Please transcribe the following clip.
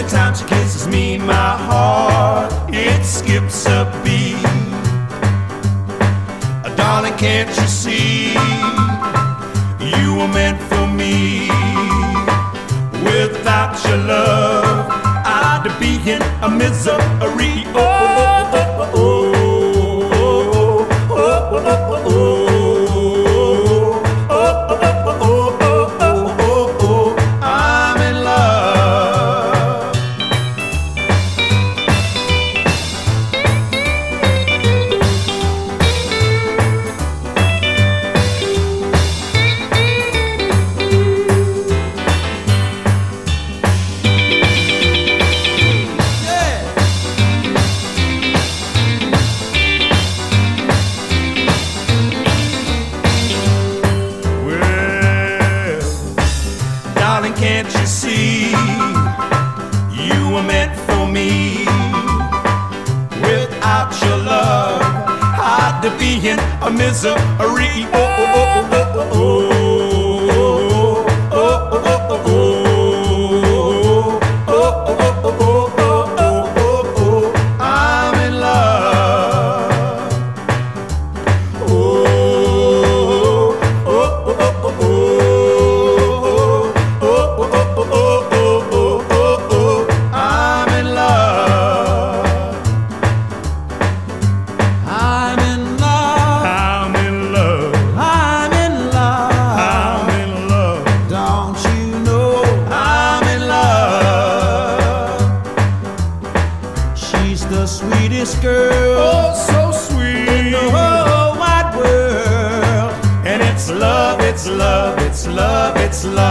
time she kisses me, my heart, it skips a beat. Darling, can't you see, you were meant for me. Without your love, I'd be in a misery. Oh, oh, oh, oh, oh, oh, oh, oh, oh. Can't you see, you were meant for me. Without your love, I'd be in a misery. Oh, oh, oh, oh, oh, oh, oh, oh, oh, oh. The sweetest girl, oh so sweet, in the whole wide world. And it's love, it's love, it's love, it's love.